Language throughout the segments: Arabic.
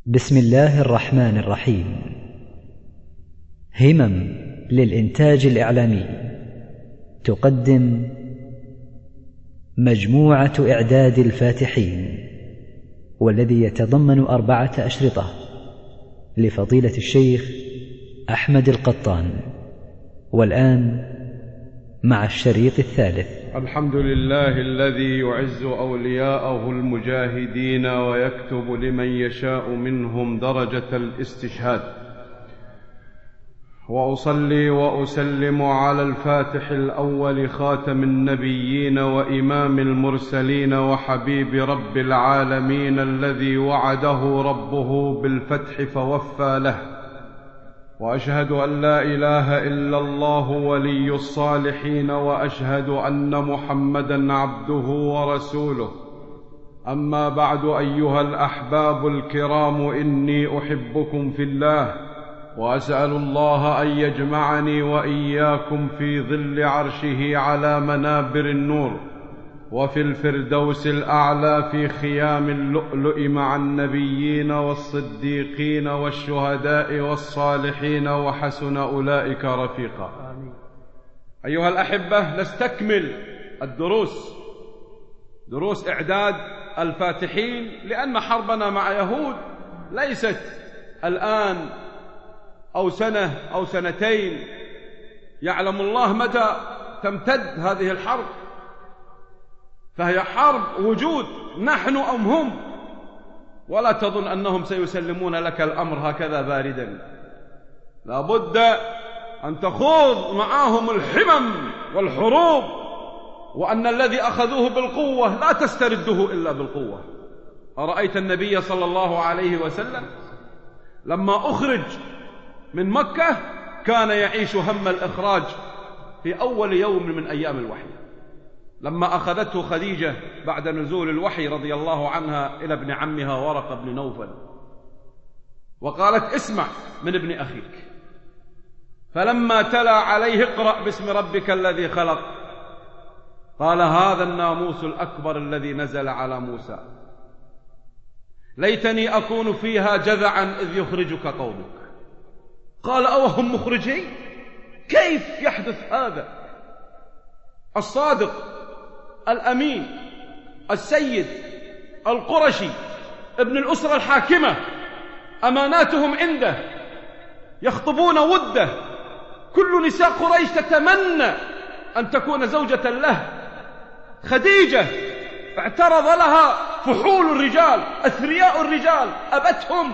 بسم الله الرحمن الرحيم. همم للإنتاج الإعلامي تقدم مجموعة إعداد الفاتحين، والذي يتضمن 4 أشرطة لفضيلة الشيخ أحمد القطان. والآن مع الشريط الثالث. الحمد لله الذي يعز أولياءه المجاهدين ويكتب لمن يشاء منهم درجة الاستشهاد، وأصلي وأسلم على الفاتح الأول خاتم النبيين وإمام المرسلين وحبيب رب العالمين، الذي وعده ربه بالفتح فوفى له. وأشهد أن لا إله إلا الله ولي الصالحين، وأشهد أن محمدًا عبده ورسوله. أما بعد، أيها الأحباب الكرام، إني أحبكم في الله، وأسأل الله أن يجمعني وإياكم في ظل عرشه على منابر النور، وفي الفردوس الأعلى في خيام اللؤلؤ مع النبيين والصديقين والشهداء والصالحين، وحسن أولئك رفيقا. آمين. أيها الأحبة، نستكمل دروس إعداد الفاتحين، لأن حربنا مع يهود ليست الآن أو سنة أو سنتين، يعلم الله متى تمتد هذه الحرب، فهي حرب وجود، نحن أم هم، ولا تظن أنهم سيسلمون لك الأمر هكذا باردا. لا بد أن تخوض معهم الحمم والحروب، وأن الذي أخذوه بالقوة لا تسترده إلا بالقوة. أرأيت النبي صلى الله عليه وسلم لما أخرج من مكة كان يعيش هم الإخراج في أول يوم من أيام الوحي، لما أخذته خديجة بعد نزول الوحي رضي الله عنها إلى ابن عمها ورقة بن نوفل، وقالت: اسمع من ابن أخيك. فلما تلا عليه: اقرأ باسم ربك الذي خلق، قال: هذا الناموس الأكبر الذي نزل على موسى، ليتني أكون فيها جذعا إذ يخرجك قومك. قال: أوهم مخرجي؟ كيف يحدث هذا؟ الصادق الأمين السيد القرشي ابن الأسرة الحاكمة، أماناتهم عنده، يخطبون وده، كل نساء قريش تتمنى أن تكون زوجة له. خديجة اعترض لها فحول الرجال، أثرياء الرجال، أبتهم،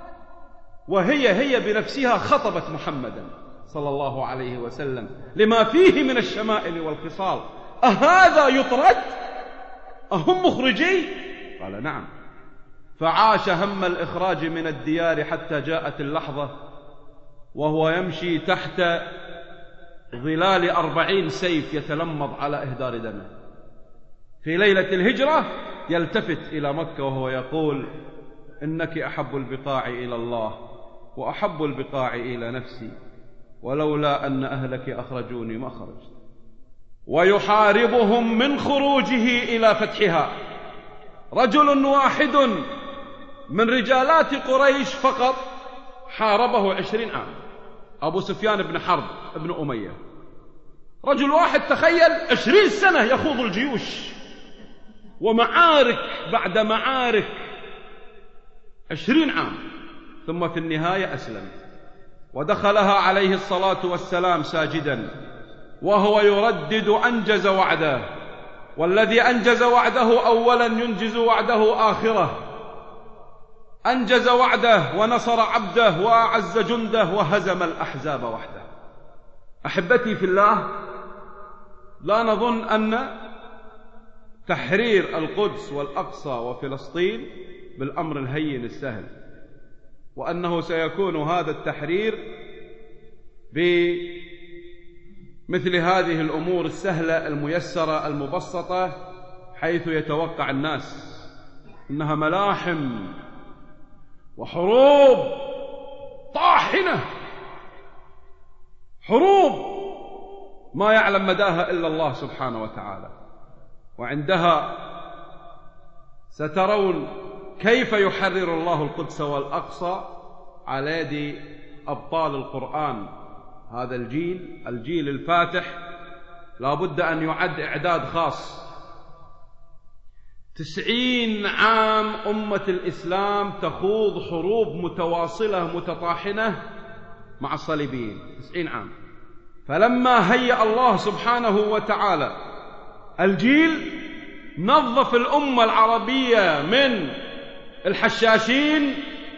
وهي بنفسها خطبت محمدا صلى الله عليه وسلم لما فيه من الشمائل والخصال. أهذا يطرد؟ أهم مخرجي؟ قال: نعم. فعاش هم الإخراج من الديار حتى جاءت اللحظة وهو يمشي تحت ظلال 40 سيف يتلمض على إهدار دمه. في ليلة الهجرة يلتفت إلى مكة وهو يقول: إنك أحب البقاع إلى الله وأحب البقاع إلى نفسي، ولولا أن أهلك أخرجوني ما خرجت. ويحاربهم من خروجه إلى فتحها رجل واحد من رجالات قريش فقط حاربه 20 عام، أبو سفيان بن حرب بن أمية. رجل واحد، تخيل، 20 سنة يخوض الجيوش ومعارك بعد معارك، 20 عام، ثم في النهاية أسلم ودخلها عليه الصلاة والسلام ساجدا وهو يردد: أنجز وعده، والذي أنجز وعده أولا ينجز وعده آخرة. أنجز وعده ونصر عبده وأعز جنده وهزم الأحزاب وحده. أحبتي في الله، لا نظن أن تحرير القدس والأقصى وفلسطين بالأمر الهين السهل، وأنه سيكون هذا التحرير بمثل هذه الأمور السهلة الميسرة المبسطة، حيث يتوقع الناس إنها ملاحم وحروب طاحنة، حروب ما يعلم مداها إلا الله سبحانه وتعالى. وعندها سترون كيف يحرر الله القدس والأقصى على يد أبطال القرآن. هذا الجيل الفاتح لا بد أن يعد إعداد خاص. 90 عام أمة الإسلام تخوض حروب متواصلة متطاحنة مع الصليبيين، 90 عام. فلما هيأ الله سبحانه وتعالى الجيل، نظف الأمة العربية من الحشاشين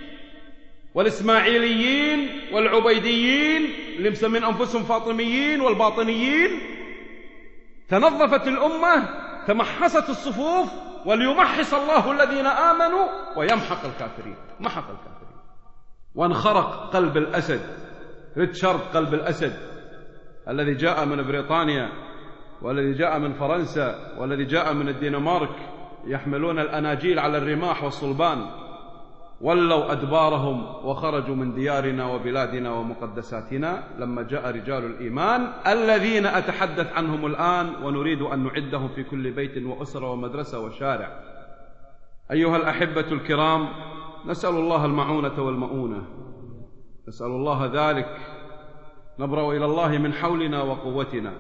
والإسماعيليين والعبيديين اللي مسمين أنفسهم فاطميين والباطنيين. تنظفت الأمة، تمحصت الصفوف، وليمحص الله الذين آمنوا ويمحق الكافرين. محق الكافرين. وانخرق قلب الأسد، ريتشارد قلب الأسد الذي جاء من بريطانيا والذي جاء من فرنسا والذي جاء من الدنمارك يحملون الأناجيل على الرماح والصلبان، ولوا أدبارهم وخرجوا من ديارنا وبلادنا ومقدساتنا لما جاء رجال الإيمان الذين أتحدث عنهم الآن، ونريد أن نعدهم في كل بيت وأسرة ومدرسة وشارع. أيها الأحبة الكرام، نسأل الله المعونة والمؤونة، نسأل الله ذلك. نبرأ إلى الله من حولنا وقوتنا.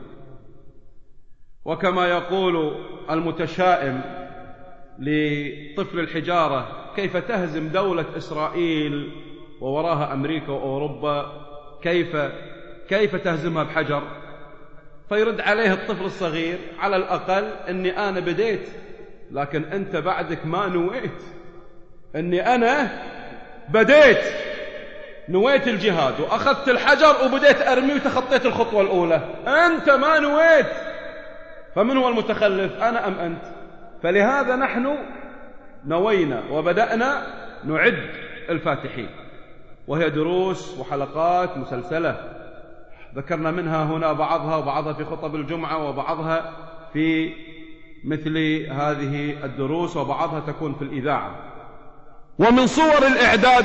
وكما يقول المتشائم لطفل الحجارة: كيف تهزم دولة إسرائيل ووراها أمريكا وأوروبا؟ كيف تهزمها بحجر؟ فيرد عليه الطفل الصغير: على الأقل أني أنا بديت، لكن أنت بعدك ما نويت. أني أنا بديت، نويت الجهاد وأخذت الحجر وبديت أرمي وتخطيت الخطوة الأولى، أنت ما نويت. فمن هو المتخلف، أنا أم أنت؟ فلهذا نحن نوينا وبدأنا نعد الفاتحين، وهي دروس وحلقات مسلسلة ذكرنا منها هنا بعضها، وبعضها في خطب الجمعة، وبعضها في مثل هذه الدروس، وبعضها تكون في الإذاعة. ومن صور الإعداد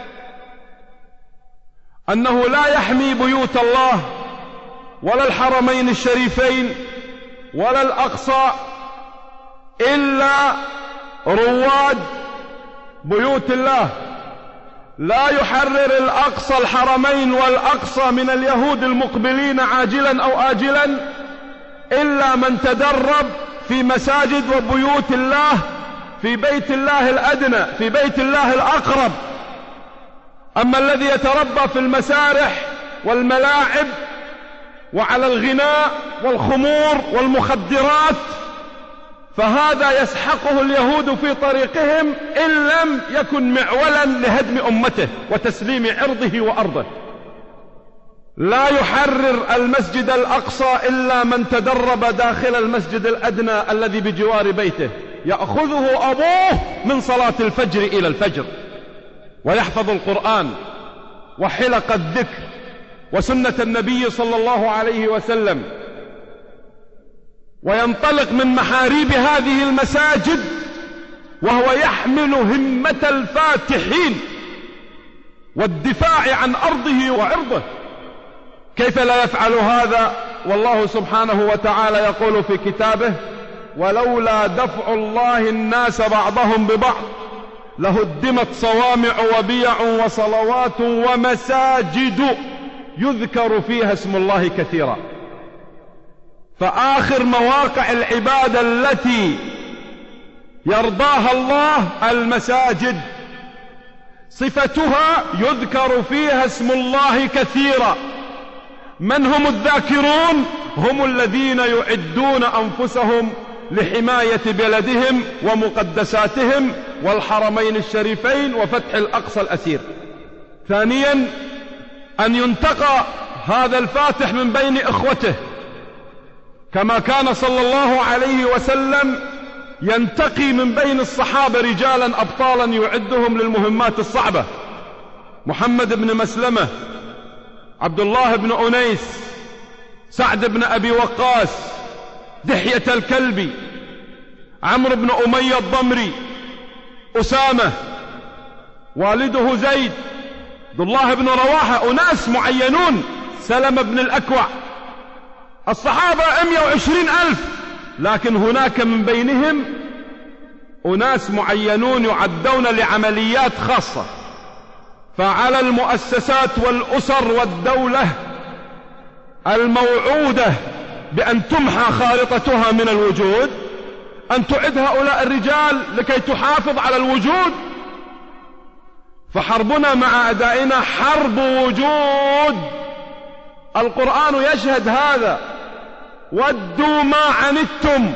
أنه لا يحمي بيوت الله ولا الحرمين الشريفين ولا الأقصى إلا رواد بيوت الله. لا يحرر الأقصى الحرمين والأقصى من اليهود المقبلين عاجلا أو آجلا إلا من تدرب في مساجد وبيوت الله، في بيت الله الأدنى، في بيت الله الأقرب. أما الذي يتربى في المسارح والملاعب وعلى الغناء والخمور والمخدرات، فهذا يسحقه اليهود في طريقهم إن لم يكن معولا لهدم أمته وتسليم عرضه وأرضه. لا يحرر المسجد الأقصى إلا من تدرب داخل المسجد الأدنى الذي بجوار بيته، يأخذه أبوه من صلاة الفجر إلى الفجر، ويحفظ القرآن وحلق الذكر وسنة النبي صلى الله عليه وسلم، وينطلق من محاريب هذه المساجد وهو يحمل همة الفاتحين والدفاع عن أرضه وعرضه. كيف لا يفعل هذا والله سبحانه وتعالى يقول في كتابه: ولولا دفع الله الناس بعضهم ببعض لهدمت صوامع وبيع وصلوات ومساجد يذكر فيها اسم الله كثيرا. فآخر مواقع العبادة التي يرضاها الله المساجد، صفتها يذكر فيها اسم الله كثيرا. من هم الذاكرون؟ هم الذين يعدون أنفسهم لحماية بلدهم ومقدساتهم والحرمين الشريفين وفتح الأقصى الأسير. ثانيا، أن ينتقى هذا الفاتح من بين إخوته، كما كان صلى الله عليه وسلم ينتقي من بين الصحابة رجالا أبطالا يعدهم للمهمات الصعبة: محمد بن مسلمة، عبد الله بن أنيس، سعد بن أبي وقاص، دحية الكلبي، عمرو بن أمية الضمري، أسامة، والده زيد، عبد الله بن رواحة، أناس معينون، سلمة بن الأكوع. الصحابة 120,000، لكن هناك من بينهم أناس معينون يعدون لعمليات خاصة. فعلى المؤسسات والأسر والدولة الموعودة بأن تمحى خارطتها من الوجود أن تعد هؤلاء الرجال لكي تحافظ على الوجود. فحربنا مع أعدائنا حرب وجود. القرآن يشهد هذا. ودوا ما عنتم،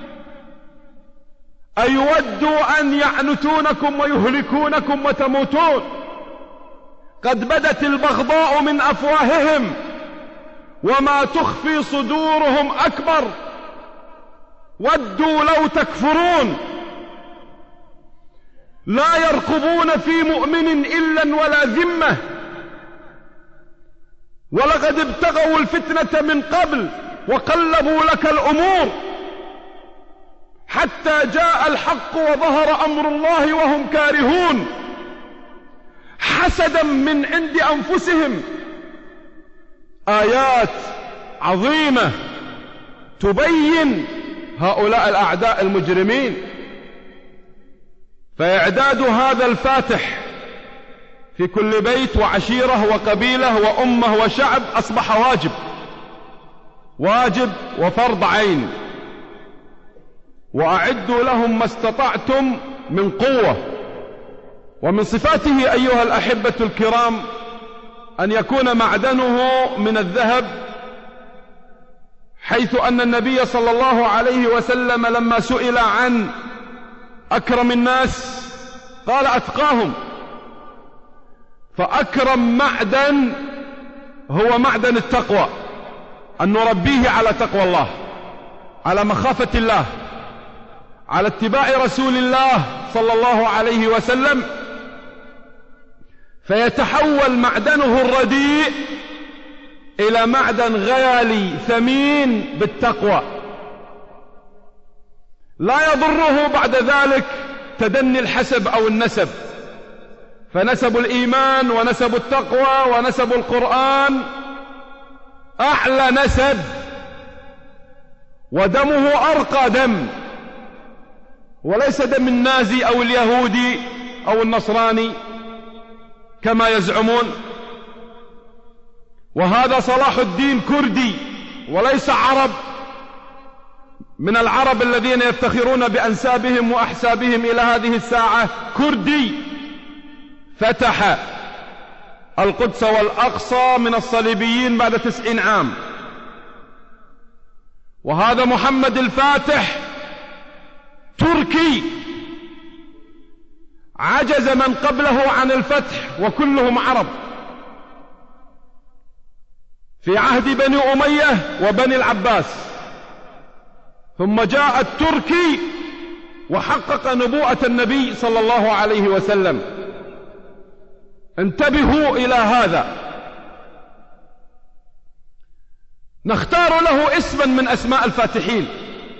أي ودوا أن يعنتونكم ويهلكونكم وتموتون. قد بدت البغضاء من أفواههم وما تخفي صدورهم أكبر. ودوا لو تكفرون لا يرقبون في مؤمن إلا ولا ذمة ولقد ابتغوا الفتنة من قبل وقلبوا لك الأمور حتى جاء الحق وظهر أمر الله وهم كارهون حسدا من عند أنفسهم. آيات عظيمة تبين هؤلاء الأعداء المجرمين. فإعداد هذا الفاتح في كل بيت وعشيرة وقبيلة وأمة وشعب أصبح واجب وفرض عين. وأعدوا لهم ما استطعتم من قوة. ومن صفاته أيها الأحبة الكرام أن يكون معدنه من الذهب، حيث أن النبي صلى الله عليه وسلم لما سئل عن أكرم الناس قال أتقاهم. فأكرم معدن هو معدن التقوى، أن نربيه على تقوى الله، على مخافة الله، على اتباع رسول الله صلى الله عليه وسلم، فيتحول معدنه الرديء إلى معدن غالي ثمين بالتقوى. لا يضره بعد ذلك تدني الحسب أو النسب، فنسب الإيمان ونسب التقوى ونسب القرآن أعلى نسب، ودمه أرقى دم، وليس دم النازي أو اليهودي أو النصراني كما يزعمون. وهذا صلاح الدين كردي وليس عرب من العرب الذين يفتخرون بأنسابهم وأحسابهم إلى هذه الساعة. كردي فتح القدس والأقصى من الصليبيين بعد 90 عام. وهذا محمد الفاتح تركي عجز من قبله عن الفتح وكلهم عرب في عهد بني أمية وبني العباس، ثم جاء التركي وحقق نبوءة النبي صلى الله عليه وسلم. انتبهوا إلى هذا. نختار له اسما من أسماء الفاتحين.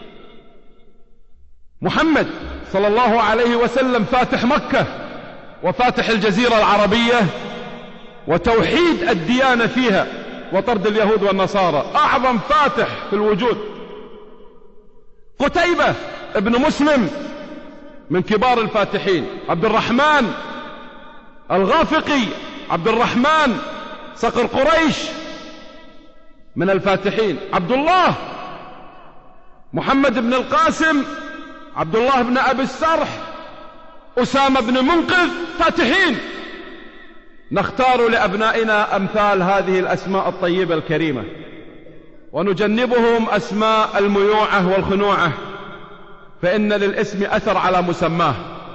محمد صلى الله عليه وسلم فاتح مكة وفاتح الجزيرة العربية وتوحيد الديانة فيها وطرد اليهود والنصارى، أعظم فاتح في الوجود. قتيبة ابن مسلم من كبار الفاتحين. عبد الرحمن الغافقي، عبد الرحمن صقر قريش من الفاتحين. عبد الله محمد بن القاسم، عبد الله بن أبي السرح، أسامة بن منقذ، فاتحين. نختار لأبنائنا أمثال هذه الأسماء الطيبة الكريمة، ونجنبهم أسماء الميوعة والخنوعة، فإن للاسم أثر على مسماه.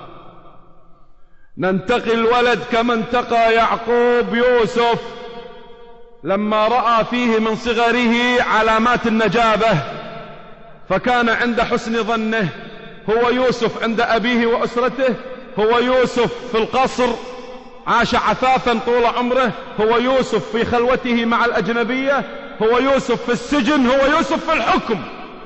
ننتقي الولد كما انتقى يعقوب يوسف لما رأى فيه من صغره علامات النجابة، فكان عند حسن ظنه. هو يوسف عند أبيه وأسرته، هو يوسف في القصر عاش عفافا طول عمره، هو يوسف في خلوته مع الأجنبية، هو يوسف في السجن، هو يوسف في الحكم.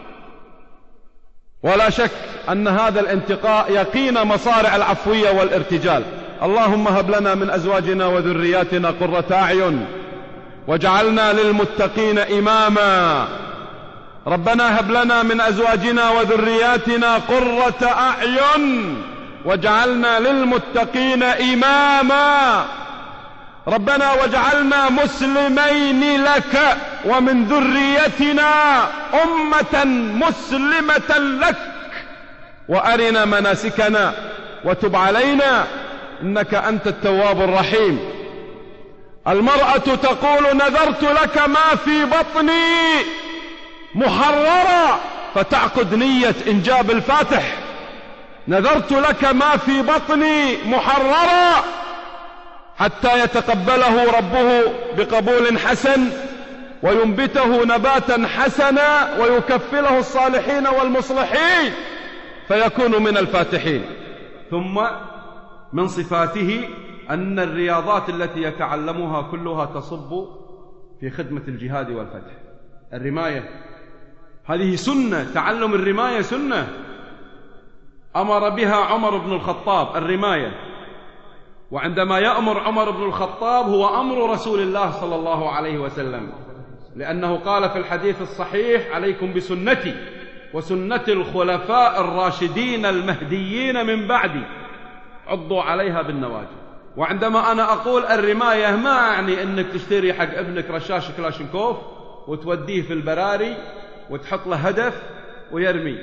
ولا شك أن هذا الانتقاء يقينا مصارع العفوية والارتجال. اللهم هب لنا من أزواجنا وذرياتنا قرة أعين واجعلنا للمتقين إماما. ربنا هب لنا من أزواجنا وذرياتنا قرة أعين واجعلنا للمتقين إماما. ربنا واجعلنا مسلمين لك ومن ذريتنا أمة مسلمة لك وأرنا مناسكنا وتب علينا إنك أنت التواب الرحيم. المرأة تقول نذرت لك ما في بطني محررا، فتعقد نية إنجاب الفاتح. نذرت لك ما في بطني محررا حتى يتقبله ربه بقبول حسن وينبته نباتا حسنا ويكفله الصالحين والمصلحين فيكون من الفاتحين. ثم من صفاته أن الرياضات التي يتعلمها كلها تصب في خدمة الجهاد والفتح. الرماية هذه سنة، تعلم الرماية سنة أمر بها عمر بن الخطاب، الرماية. وعندما يأمر عمر بن الخطاب هو أمر رسول الله صلى الله عليه وسلم، لأنه قال في الحديث الصحيح عليكم بسنتي وسنة الخلفاء الراشدين المهديين من بعدي عضوا عليها بالنواجذ. وعندما أنا أقول الرماية ما أعني أنك تشتري حق ابنك رشاش كلاشنكوف وتوديه في البراري وتحط له هدف ويرمي،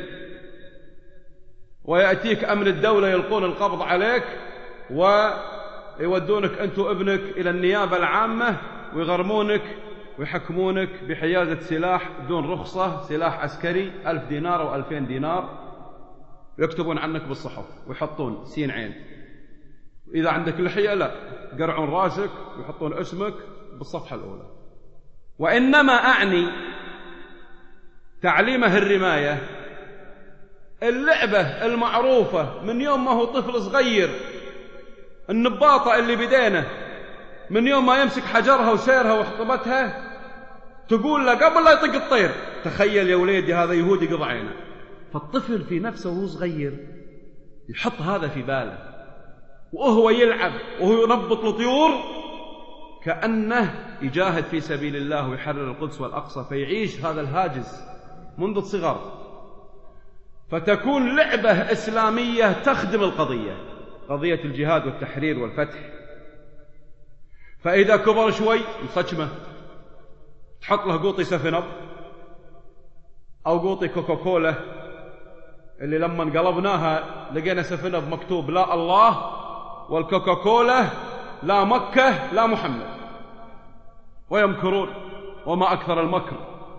ويأتيك أمن الدولة يلقون القبض عليك ويودونك أنت وابنك إلى النيابة العامة ويغرمونك ويحكمونك بحيازة سلاح دون رخصة، سلاح عسكري 1000 دينار أو 2000 دينار، ويكتبون عنك بالصحف ويحطون سين عين. إذا عندك لحية لا، قرعون راسك ويحطون اسمك بالصفحة الأولى. وإنما أعني تعليمه الرماية اللعبة المعروفة من يوم ما هو طفل صغير، النباطة اللي بدينه من يوم ما يمسك حجرها وسيرها وحطبتها تقول له قبل لا يطق الطير تخيل يا وليدي هذا يهودي قضى عينه. فالطفل في نفسه وهو صغير يحط هذا في باله، وهو يلعب وهو ينبط الطيور كأنه يجاهد في سبيل الله ويحرر القدس والأقصى، فيعيش هذا الهاجس منذ الصغر، فتكون لعبة إسلامية تخدم القضية، قضية الجهاد والتحرير والفتح. فإذا كبر شوي مصجمة تحط له قوطي سفنب أو قوطي كوكاكولا اللي لما انقلبناها لقينا سفنب مكتوب لا الله، والكوكاكولا لا مكة لا محمد، ويمكرون وما أكثر المكر.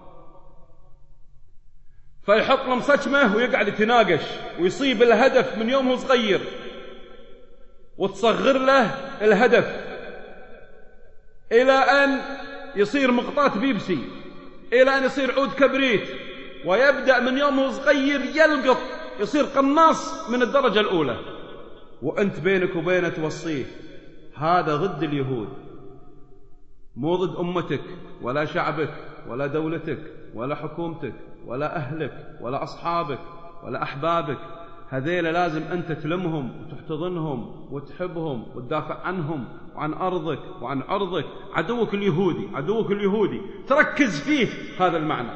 فيحط له مصجمة ويقعد يتناقش ويصيب الهدف من يوم هو صغير، وتصغر له الهدف إلى أن يصير مقطات بيبسي، إلى أن يصير عود كبريت، ويبدأ من يوم هو صغير يلقط، يصير قناص من الدرجة الأولى. وأنت بينك وبينه توصيه هذا ضد اليهود، مو ضد أمتك ولا شعبك ولا دولتك ولا حكومتك ولا أهلك ولا أصحابك ولا أحبابك، هذيل لازم أنت تلمهم وتحتضنهم وتحبهم وتدافع عنهم وعن أرضك وعن عرضك. عدوك اليهودي، عدوك اليهودي، تركز فيه هذا المعنى.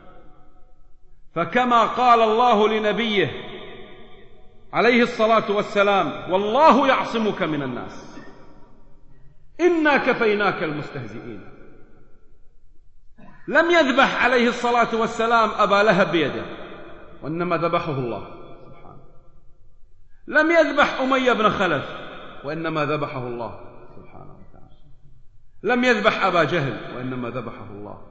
فكما قال الله لنبيه عليه الصلاة والسلام والله يعصمك من الناس إنا كفيناك المستهزئين، لم يذبح عليه الصلاة والسلام أبا لهب بيده، وإنما ذبحه الله سبحانه. لم يذبح أمية بن خلف، وإنما ذبحه الله سبحانه وتعالى. لم يذبح أبا جهل، وإنما ذبحه الله.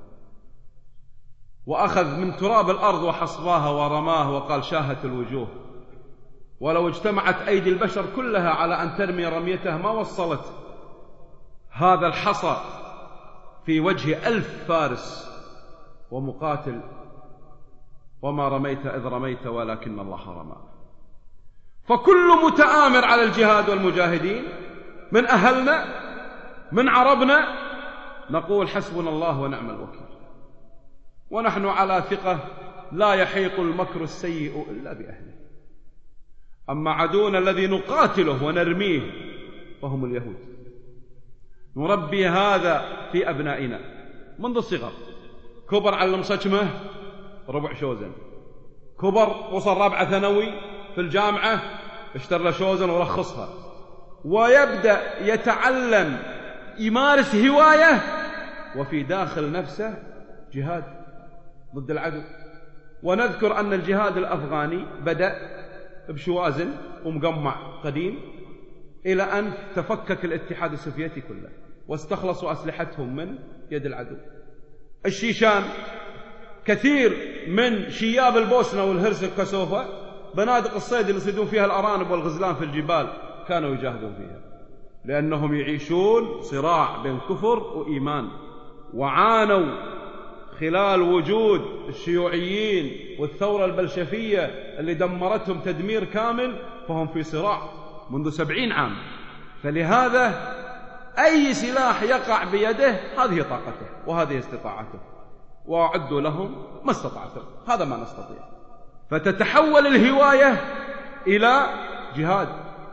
وأخذ من تراب الأرض وحصباها ورماه وقال شاهت الوجوه، ولو اجتمعت أيدي البشر كلها على أن ترمي رميته ما وصلت هذا الحصى في وجه 1000 فارس ومقاتل، وما رميت إذ رميت ولكن الله رمى. فكل متآمر على الجهاد والمجاهدين من أهلنا من عربنا نقول حسبنا الله ونعم الوكيل، ونحن على ثقة لا يحيق المكر السيء إلا بأهله. أما عدونا الذي نقاتله ونرميه فهم اليهود. نربي هذا في أبنائنا منذ الصغر، كبر على المصجمة ربع شوزن. كبر وصل رابعة ثانوي في الجامعة، اشترى له شوزن ورخصها، ويبدأ يتعلم، يمارس هواية وفي داخل نفسه جهاد ضد العدو. ونذكر أن الجهاد الأفغاني بدأ بشوازن ومقمع قديم، إلى أن تفكك الاتحاد السوفيتي كله واستخلصوا أسلحتهم من يد العدو. الشيشان، كثير من شياب البوسنة والهرسك كسوفة بنادق الصيد اللي يصيدون فيها الأرانب والغزلان في الجبال كانوا يجاهدون فيها، لأنهم يعيشون صراع بين كفر وإيمان، وعانوا خلال وجود الشيوعيين والثورة البلشفية اللي دمرتهم تدمير كامل، فهم في صراع منذ 70 عام. فلهذا أي سلاح يقع بيده هذه طاقته وهذه استطاعته، وأعدوا لهم ما استطعتم، هذا ما نستطيع. فتتحول الهواية إلى جهاد.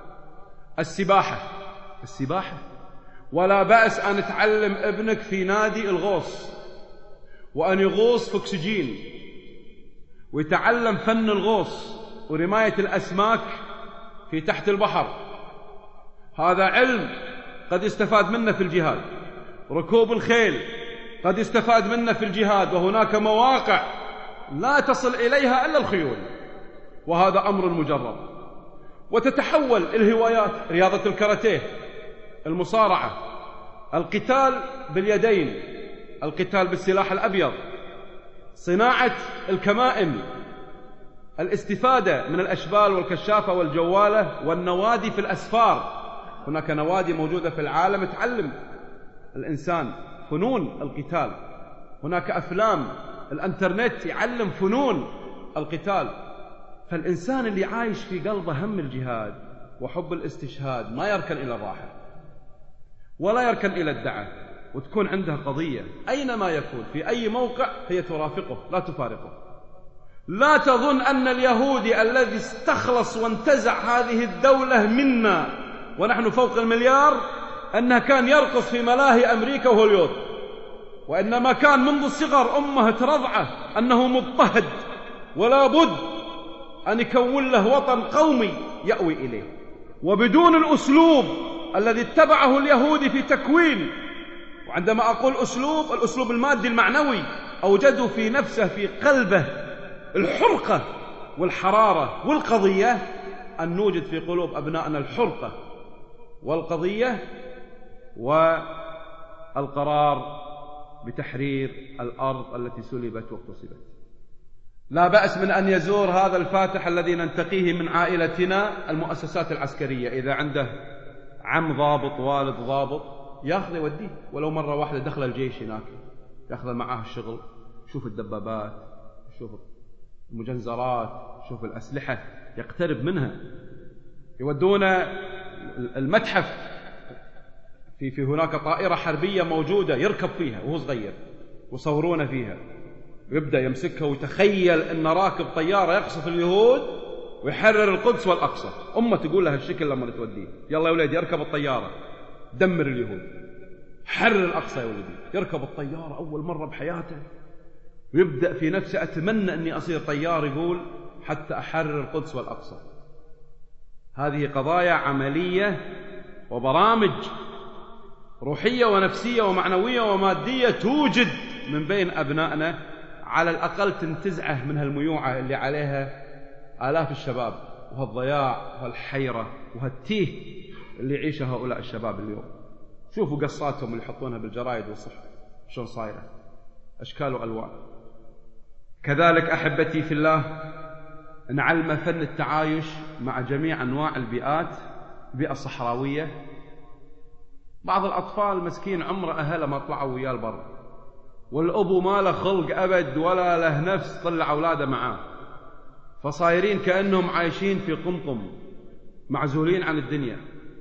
السباحة، ولا بأس أن تعلم ابنك في نادي الغوص، وأن يغوص في أكسجين، ويتعلم فن الغوص ورماية الأسماك في تحت البحر. هذا علم قد يستفاد منه في الجهاد. ركوب الخيل قد يستفاد منه في الجهاد، وهناك مواقع لا تصل إليها إلا الخيول، وهذا أمر مجرب. وتتحول الهوايات، رياضة الكاراتيه، المصارعة، القتال باليدين، القتال بالسلاح الأبيض، صناعة الكمائم، الاستفادة من الأشبال والكشافة والجوالة، والنوادي في الأسفار. هناك نوادي موجودة في العالم تعلم الإنسان فنون القتال. هناك أفلام، الانترنت يعلم فنون القتال. فالإنسان اللي عايش في قلبه هم الجهاد وحب الاستشهاد ما يركن إلى الراحة ولا يركن إلى الدعة، وتكون عنده قضية أينما يكون في أي موقع هي ترافقه لا تفارقه. لا تظن أن اليهودي الذي استخلص وانتزع هذه الدولة منا ونحن فوق 1,000,000,000 أنه كان يرقص في ملاهي أمريكا وهوليود، وإنما كان منذ الصغر أمه ترضعه أنه مضطهد ولا بد أن يكون له وطن قومي يأوي إليه. وبدون الأسلوب الذي اتبعه اليهودي في تكوين، وعندما أقول أسلوب، الأسلوب المادي المعنوي، أوجدوا في نفسه في قلبه الحرقة والحرارة والقضية، أن نوجد في قلوب أبنائنا الحرقة والقضية والقرار بتحرير الأرض التي سلبت واغتصبت. لا بأس من أن يزور هذا الفاتح الذي ننتقيه من عائلتنا المؤسسات العسكرية، إذا عنده عم ضابط، والد ضابط، ياخذ يوديه ولو مرة واحدة دخل الجيش هناك، ياخذ معاه الشغل، شوف الدبابات، شوف المجنزرات، شوف الأسلحة، يقترب منها. يودون المتحف، في هناك طائرة حربية موجودة يركب فيها وهو صغير، وصورونه فيها، ويبدأ يمسكها ويتخيل أن راكب طيارة يقصف اليهود ويحرر القدس والأقصى. أمه تقول لها الشكل لما توديه، يلا يا ولد يركب الطيارة دمر اليهود، حرر الأقصى يا ولدي. يركب الطيارة أول مرة بحياته، ويبدأ في نفسه أتمنى أني أصير طيار، يقول حتى أحرر القدس والأقصى. هذه قضايا عملية وبرامج روحية ونفسية ومعنوية ومادية توجد من بين أبنائنا، على الأقل تنتزعه من هالميوعة اللي عليها آلاف الشباب، وهالضياع وهالحيرة وهالتيه اللي يعيشه هؤلاء الشباب اليوم. شوفوا قصاتهم اللي يحطونها بالجرائد والصحف شلون صايرة، أشكال وألوان. كذلك أحبتي في الله، نعلم فن التعايش مع جميع أنواع البيئات، البيئة الصحراوية. بعض الأطفال مسكين عمره أهله ما طلعوا وياه البر، والأبو ما له خلق أبد ولا له نفس طلع أولاده معاه، فصايرين كأنهم عايشين في قمقم معزولين عن الدنيا.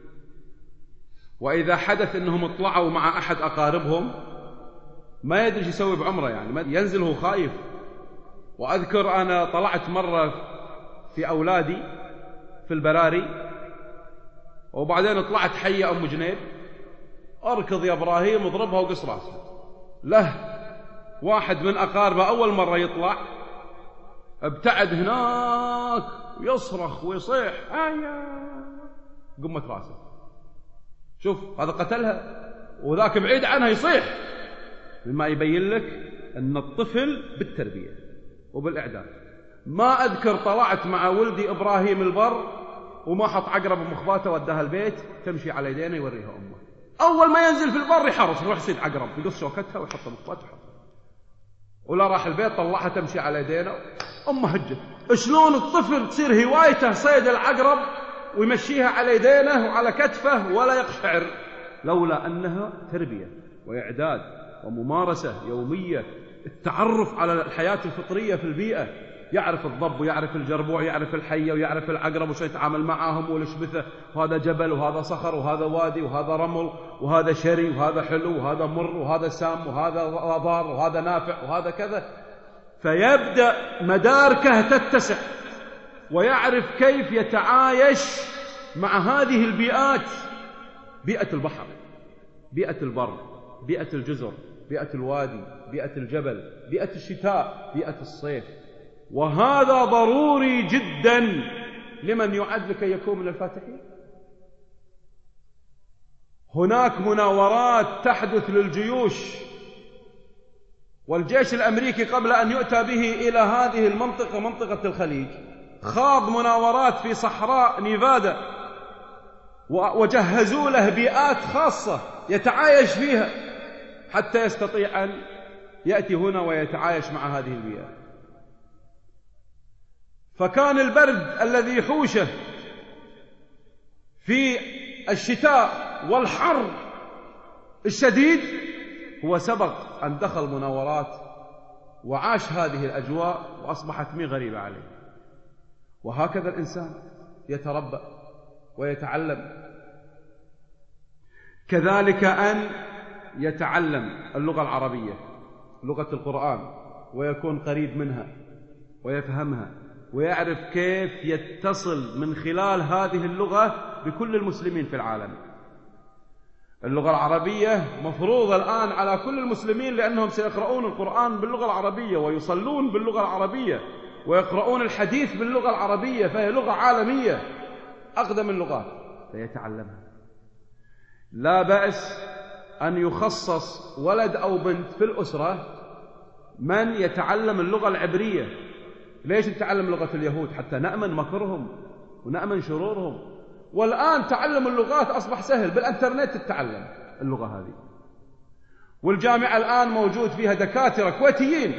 وإذا حدث أنهم اطلعوا مع أحد أقاربهم ما يدري يسوي بعمره، يعني ينزل هو خايف. وأذكر أنا طلعت مرة في أولادي في البراري، وبعدين طلعت حية أم جنيب، أركض يا إبراهيم اضربها وقص راسها. له واحد من أقاربه أول مرة يطلع ابتعد هناك ويصرخ ويصيح قمة راسه. شوف هذا قتلها وذاك بعيد عنها يصيح، مما يبين لك أن الطفل بالتربية وبالإعداد. ما أذكر طلعت مع ولدي إبراهيم البر وما حط عقرب بمخباته وداها البيت تمشي على يدينا يوريها أمه. أول ما ينزل في البر يحرص يروح يصيد عقرب يقص شوكتها ويحطها بمخباته ويحطها. ولا راح البيت طلعها تمشي على يدينا أمه هجت. شلون الطفل تصير هوايته صيد العقرب ويمشيها على يدينه وعلى كتفه ولا يقشعر؟ لولا أنها تربية وإعداد وممارسة يومية، التعرف على الحياة الفطرية في البيئة، يعرف الضب ويعرف الجربوع يعرف الحية ويعرف العقرب وشو يتعامل معاهم والشبثة، وهذا جبل وهذا صخر وهذا وادي وهذا رمل وهذا شري وهذا حلو وهذا مر وهذا سام وهذا ضار وهذا نافع وهذا كذا. فيبدأ مداركه تتسع ويعرف كيف يتعايش مع هذه البيئات، بيئة البحر، بيئة البر، بيئة الجزر، بيئة الوادي، بيئة الجبل، بيئة الشتاء، بيئة الصيف. وهذا ضروري جدا لمن يعد لكي يكون من الفاتحين. هناك مناورات تحدث للجيوش، والجيش الأمريكي قبل أن يؤتى به إلى هذه المنطقة منطقة الخليج خاض مناورات في صحراء نيفادا وجهزوا له بيئات خاصة يتعايش فيها حتى يستطيع أن يأتي هنا ويتعايش مع هذه البيئات. فكان البرد الذي يحوشه في الشتاء والحر الشديد هو سبق أن دخل مناورات وعاش هذه الأجواء وأصبحت مي غريبة عليه. وهكذا الإنسان يتربى ويتعلم. كذلك أن يتعلم اللغة العربية، لغة القرآن، ويكون قريب منها ويفهمها ويعرف كيف يتصل من خلال هذه اللغة بكل المسلمين في العالم. اللغة العربية مفروضة الآن على كل المسلمين، لأنهم سيقرؤون القرآن باللغة العربية ويصلون باللغة العربية ويقرؤون الحديث باللغة العربية، فهي لغة عالمية أقدم اللغات، فيتعلمها. لا بأس أن يخصص ولد أو بنت في الأسرة من يتعلم اللغة العبرية. ليش نتعلم لغة اليهود؟ حتى نأمن مكرهم ونأمن شرورهم. والآن تعلم اللغات أصبح سهل، بالإنترنت تتعلم اللغة هذه. والجامعة الآن موجود فيها دكاترة كويتيين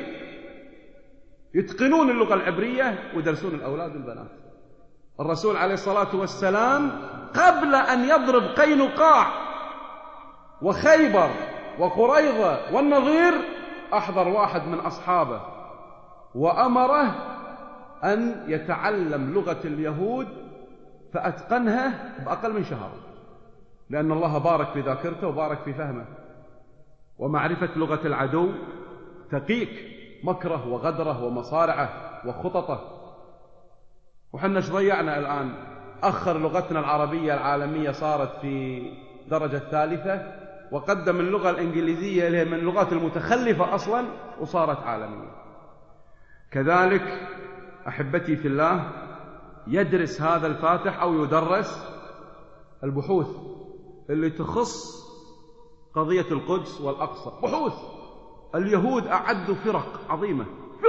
يتقنون اللغة العبرية ويدرسون الأولاد والبنات. الرسول عليه الصلاة والسلام قبل أن يضرب قينقاع وخيبر وقريظة والنظير أحضر واحد من أصحابه وأمره أن يتعلم لغة اليهود فأتقنها بأقل من شهر، لأن الله بارك في ذاكرته وبارك في فهمه. ومعرفة لغة العدو تقيك مكره وغدره ومصارعه وخططه. وحنا ايش ضيعنا الآن؟ أخر لغتنا العربية العالمية صارت في درجة ثالثة، وقدم اللغة الإنجليزية اللي هي من اللغات المتخلفة أصلا وصارت عالمية. كذلك أحبتي في الله يدرس هذا الفاتح أو يدرس البحوث اللي تخص قضية القدس والأقصى. بحوث اليهود أعدوا فرق عظيمة،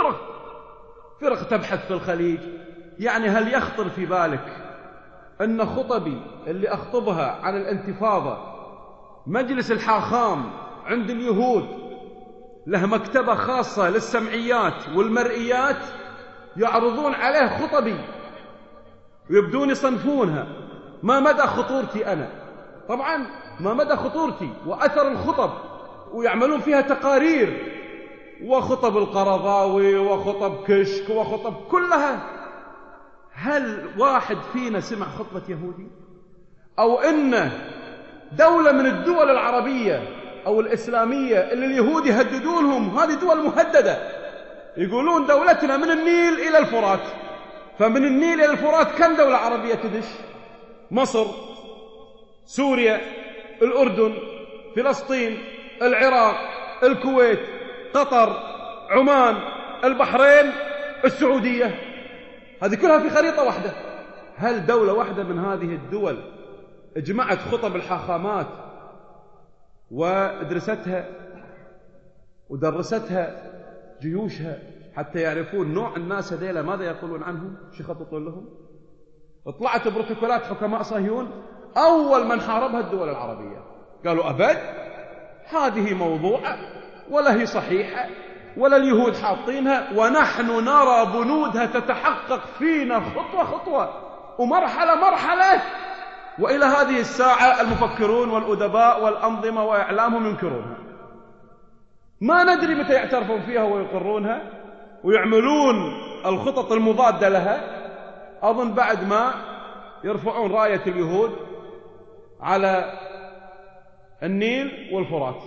فرق تبحث في الخليج. يعني هل يخطر في بالك أن خطبي اللي أخطبها عن الانتفاضة مجلس الحاخام عند اليهود له مكتبة خاصة للسمعيات والمرئيات يعرضون عليه خطبي ويبدون يصنفونها؟ ما مدى خطورتي أنا؟ طبعا ما مدى خطورتي وأثر الخطب، ويعملون فيها تقارير وخطب القرضاوي وخطب كشك وخطب كلها. هل واحد فينا سمع خطبة يهودي؟ أو إن دولة من الدول العربية أو الإسلامية اللي اليهود يهددونهم، هذه دول مهددة، يقولون دولتنا من النيل إلى الفرات، فمن النيل إلى الفرات كم دولة عربية تدش؟ مصر، سوريا، الأردن، فلسطين، العراق، الكويت، قطر، عمان، البحرين، السعودية، هذه كلها في خريطة واحدة. هل دولة واحدة من هذه الدول اجمعت خطب الحاخامات ودرستها ودرستها جيوشها حتى يعرفون نوع الناس هذيلا ماذا يقولون عنهم، شو يخططون لهم؟ طلعت بروتوكولات حكماء صهيون أول من حاربها الدول العربية، قالوا أبد، هذه موضوعة ولا هي صحيحة ولا اليهود حاطينها، ونحن نرى بنودها تتحقق فينا خطوة خطوة ومرحلة مرحلة. وإلى هذه الساعة المفكرون والأدباء والأنظمة وإعلامهم ينكرونها. ما ندري متى يعترفون فيها ويقرونها ويعملون الخطط المضادة لها. أظن بعد ما يرفعون راية اليهود على النيل والفرات.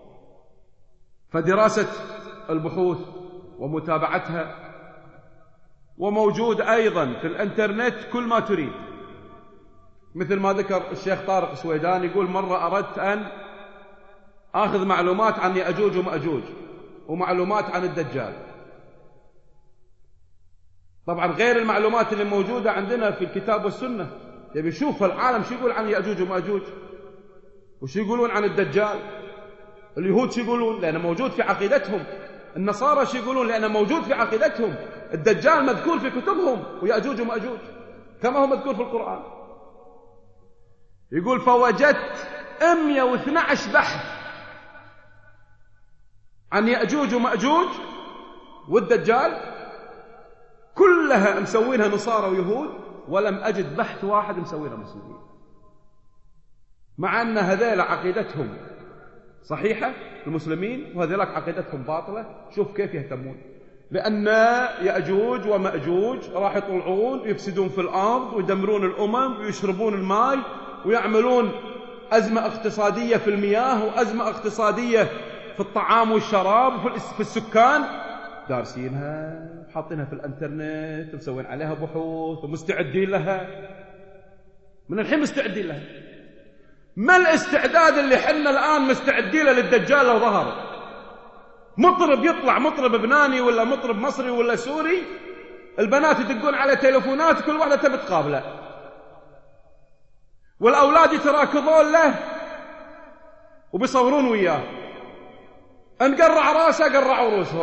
فدراسة البحوث ومتابعتها، وموجود أيضا في الانترنت كل ما تريد، مثل ما ذكر الشيخ طارق سويدان، يقول مرة أردت أن أخذ معلومات عن يأجوج ومأجوج ومعلومات عن الدجال، طبعا غير المعلومات اللي موجودة عندنا في الكتاب والسنة. يبي يشوف العالم شو يقول عن يأجوج ومأجوج وش يقولون عن الدجال. اليهود شو يقولون لأنه موجود في عقيدتهم، النصارى شو يقولون لأنه موجود في عقيدتهم، الدجال مذكور في كتبهم ويأجوج ومأجوج كما هو مذكور في القرآن. يقول فوجدت 112 بحث عن يأجوج ومأجوج والدجال، كلها مسوينها نصارى ويهود، ولم أجد بحث واحد مسوينها مسلمين، مع أن هذيل عقيدتهم صحيحة المسلمين وهذيلك عقيدتهم باطلة. شوف كيف يهتمون، لأن يأجوج ومأجوج راح يطلعون يفسدون في الأرض ويدمرون الأمم ويشربون الماء ويعملون أزمة اقتصادية في المياه وأزمة اقتصادية في الطعام والشراب وفي السكان، دارسينها حاطينها في الانترنت ومسوين عليها بحوث ومستعدين لها من الحين، مستعدين لها. ما الاستعداد اللي حنا الآن مستعدين له للدجال لو ظهر؟ مطرب يطلع، مطرب لبناني ولا مطرب مصري ولا سوري، البنات يدقون على تليفونات كل واحدة تبي تقابله، والأولاد يتراكضون له وبيصورون وياه، انقرع راسه قرعوا رؤوسهم،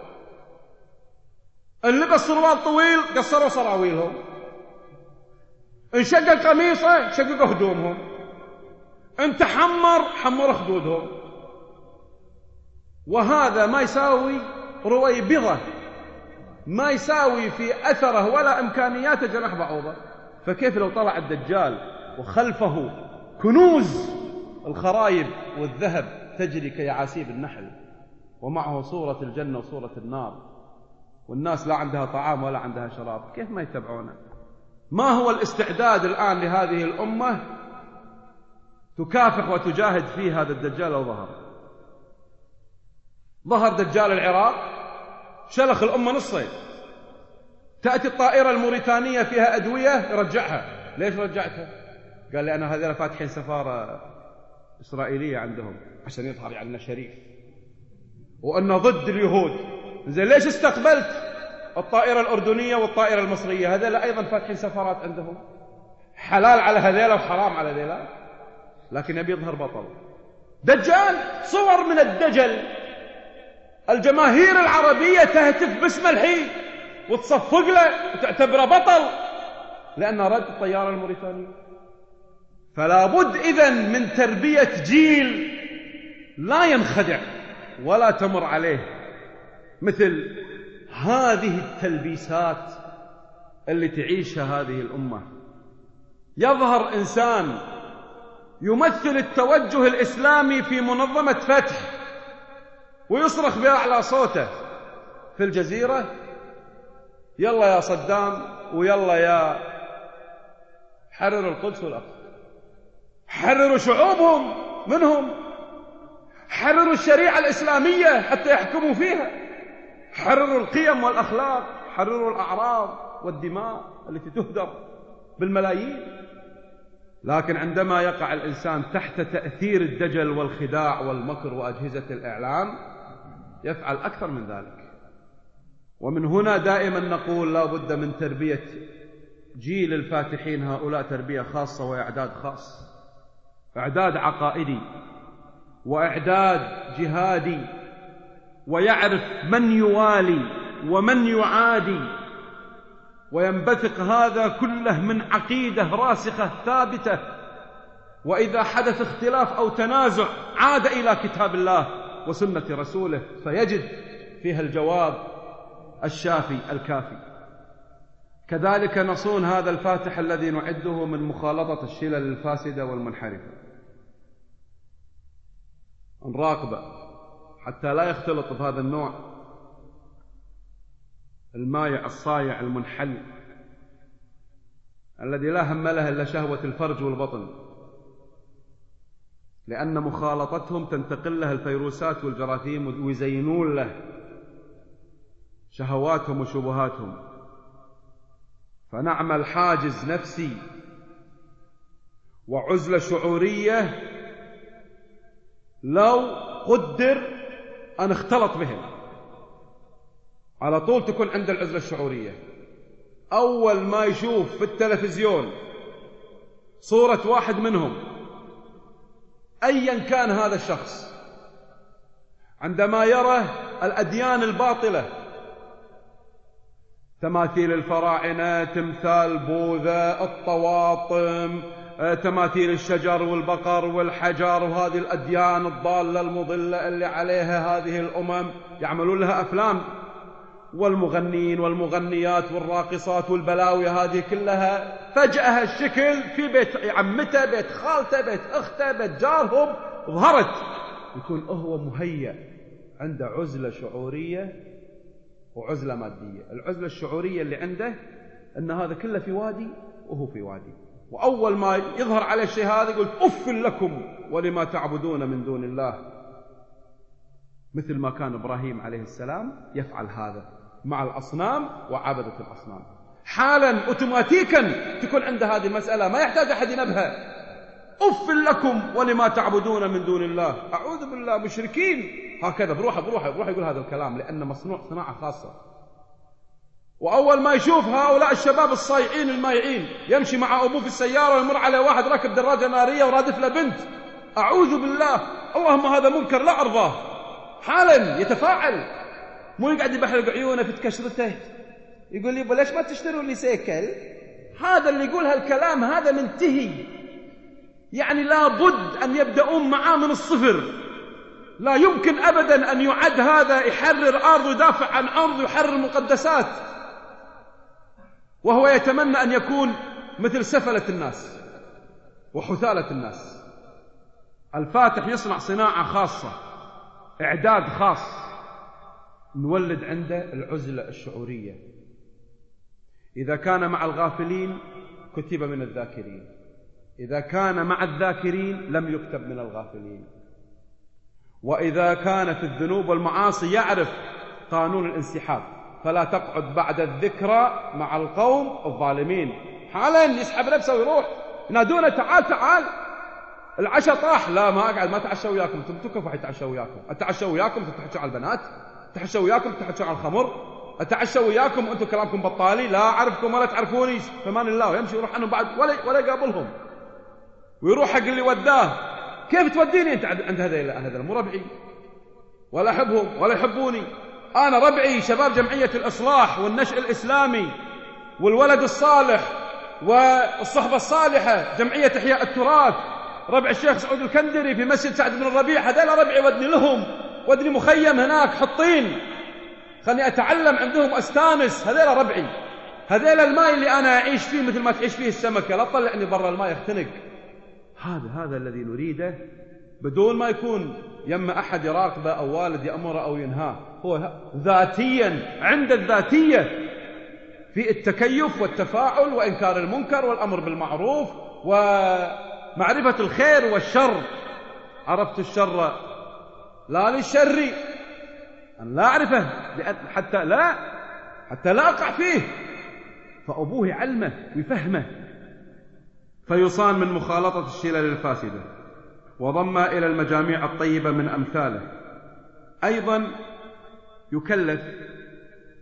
ان لبس سروال طويل قصروا سراويلهم، ان شقق قميصه شققوا هدومهم، ان تحمر حمر خدودهم. وهذا ما يساوي رويبضة، ما يساوي في أثره ولا إمكانياته جناح بعوضة. فكيف لو طلع الدجال وخلفه كنوز الخرايب والذهب تجري كيعاسيب النحل، ومعه صورة الجنة وصورة النار، والناس لا عندها طعام ولا عندها شراب، كيف ما يتبعونه؟ ما هو الاستعداد الآن لهذه الأمة تكافح وتجاهد فيه هذا الدجال لو ظهر دجال العراق شلخ الأمة نصين، تأتي الطائرة الموريتانية فيها أدوية يرجعها. ليش رجعتها؟ قال لأن هذول فاتحين سفارة إسرائيلية عندهم عشان يظهر يعني شريف وأنه ضد اليهود. زين ليش استقبلت الطائرة الأردنية والطائرة المصرية؟ هذول أيضا فاتحين سفارات عندهم، حلال على هذول وحرام على هذول، لكن يبي يظهر بطل. دجال، صور من الدجل، الجماهير العربية تهتف باسم الحين وتصفق له وتعتبره بطل لأنه رد الطيارة الموريتانية. فلا بد إذن من تربية جيل لا ينخدع ولا تمر عليه مثل هذه التلبيسات اللي تعيشها هذه الأمة. يظهر إنسان يمثل التوجه الإسلامي في منظمة فتح ويصرخ بأعلى صوته في الجزيرة: يلا يا صدام، ويلا يا حرروا القدس والأقصى، حرروا شعوبهم منهم، حرروا الشريعة الإسلامية حتى يحكموا فيها، حرروا القيم والأخلاق، حرروا الأعراض والدماء التي تهدر بالملايين. لكن عندما يقع الإنسان تحت تأثير الدجل والخداع والمكر وأجهزة الإعلام يفعل أكثر من ذلك. ومن هنا دائما نقول لا بد من تربية جيل الفاتحين هؤلاء تربية خاصة وإعداد خاص، إعداد عقائدي وإعداد جهادي، ويعرف من يوالي ومن يعادي، وينبثق هذا كله من عقيدة راسخة ثابتة، وإذا حدث اختلاف أو تنازع عاد إلى كتاب الله وسنة رسوله فيجد فيها الجواب الشافي الكافي. كذلك نصون هذا الفاتح الذي نعده من مخالطة الشلل الفاسدة والمنحرفة، نراقبه حتى لا يختلط بهذا النوع المايع الصايع المنحل الذي لا هم له إلا شهوة الفرج والبطن، لأن مخالطتهم تنتقل له الفيروسات والجراثيم ويزينون له شهواتهم وشبهاتهم. فنعمل حاجز نفسي وعزلة شعورية لو قدر أن اختلط بهم، على طول تكون عند العزلة الشعورية. أول ما يشوف في التلفزيون صورة واحد منهم أيا كان هذا الشخص، عندما يرى الأديان الباطلة، تماثيل الفراعنة، تمثال بوذا، الطواطم، تماثيل الشجر والبقر والحجر، وهذه الأديان الضالة المضلة اللي عليها هذه الأمم يعملون لها أفلام، والمغنين والمغنيات والراقصات والبلاوي هذه كلها، فجأة الشكل في بيت عمته، بيت خالته، بيت أخته، بيت جارهم ظهرت، يكون هو مهيأ عنده عزلة شعورية وعزلة مادية. العزلة الشعورية اللي عنده أن هذا كله في وادي وهو في وادي، وأول ما يظهر عليه الشيء هذا يقول أف لكم ولما تعبدون من دون الله، مثل ما كان إبراهيم عليه السلام يفعل هذا مع الأصنام وعبدة الأصنام. حالا أوتوماتيكا تكون عنده هذه المسألة، ما يحتاج أحد ينبهه، أف لكم ولما تعبدون من دون الله، أعوذ بالله مشركين، هكذا بروحه يقول هذا الكلام، لأنه مصنوع صناعة خاصة. وأول ما يشوف هؤلاء الشباب الصايعين المايعين يمشي مع أبوه في السيارة ويمر على واحد راكب دراجة نارية ورادف له بنت، أعوذ بالله، اللهم هذا منكر لا أرضاه، حالا يتفاعل، مو يقعد يبحلق عيونه في تكشرته يقول لي ليش ما تشتروا لي سيكل. هذا اللي يقول هالكلام هذا منتهي، يعني لابد أن يبدأون معاه من الصفر، لا يمكن أبدا أن يعد هذا يحرر أرض ويدافع عن أرض ويحرر مقدسات، وهو يتمنى أن يكون مثل سفلة الناس وحثالة الناس. الفاتح يصنع صناعة خاصة، إعداد خاص، نولد عنده العزلة الشعورية. إذا كان مع الغافلين كتب من الذاكرين، إذا كان مع الذاكرين لم يكتب من الغافلين، وإذا كان في الذنوب والمعاصي يعرف قانون الانسحاب، فلا تقعد بعد الذكرى مع القوم الظالمين، حالا يسحب نفسه ويروح، ينادونه تعال العشاء طاح، لا ما أقعد، ما أتعشى وياكم، أنتم تكفوا أتعشى وياكم، أتعشى وياكم تتحشوا على البنات، أتعشى وياكم تتحشوا على الخمر، أتعشى وياكم أنتم كلامكم بطالي، لا أعرفكم ولا تعرفوني، فمان الله، ويمشي يروح عنهم بعد ولا يقابلهم، ويروح حق اللي وداه. كيف توديني أنت عند هذا مو ربعي ولا أحبهم ولا يحبوني، أنا ربعي شباب جمعية الإصلاح والنشء الإسلامي والولد الصالح والصحبة الصالحة، جمعية إحياء التراث، ربع الشيخ سعود الكندري في مسجد سعد بن الربيع، هذول ربعي، ودني لهم، ودني مخيم هناك حطين، خلني أتعلم عندهم أستانس، هذول ربعي، هذول الماء اللي أنا أعيش فيه مثل ما تعيش فيه السمكة، لا تطلعني برا الماء يختنق. هذا الذي نريده، بدون ما يكون يما أحد يراقبه أو والد يأمره أو ينهاه، هو ذاتيا عند الذاتية في التكيف والتفاعل وإنكار المنكر والأمر بالمعروف ومعرفة الخير والشر. عرفت الشر لا للشر، أن لا أعرفه حتى لا أقع فيه، فأبوه علمه ويفهمه، فيصان من مخالطة الشلل الفاسدة وضم إلى المجاميع الطيبة من أمثاله. أيضا يكلف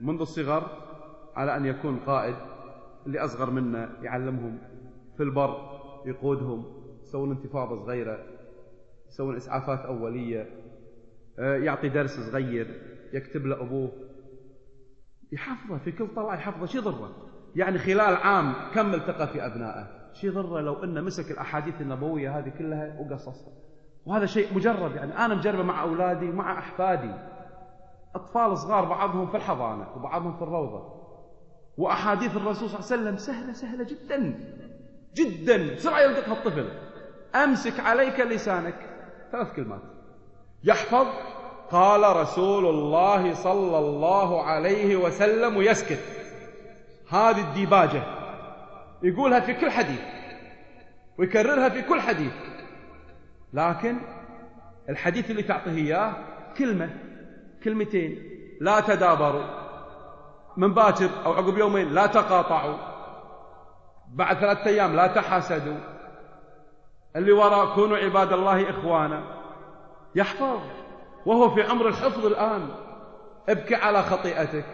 منذ الصغر على أن يكون قائد، اللي أصغر منه يعلمهم في البر، يقودهم، يسوون انتفاضة صغيرة، يسوون إسعافات أولية، يعطي درس صغير، يكتب له أبوه، يحفظه في كل طلعة، يحفظه. شي ضره يعني خلال عام كم التقى في أبنائه؟ شي ضره لو أنه مسك الأحاديث النبوية هذه كلها وقصصها؟ وهذا شيء مجرب، يعني أنا مجربه مع أولادي ومع أحفادي، أطفال صغار بعضهم في الحضانة وبعضهم في الروضة، وأحاديث الرسول صلى الله عليه وسلم سهلة سهلة جدا جدا، بسرعة يلقطها الطفل. أمسك عليك لسانك 3 كلمات يحفظ قال رسول الله صلى الله عليه وسلم ويسكت. هذه الديباجة يقولها في كل حديث ويكررها في كل حديث، لكن الحديث اللي تعطيه إياه كلمة كلمتين: لا تدابروا، من باكر أو عقب يومين لا تقاطعوا، بعد 3 أيام لا تحاسدوا، اللي وراء كونوا عباد الله إخوانا. يحفظ وهو في عمر الحفظ الآن. ابكي على خطيئتك،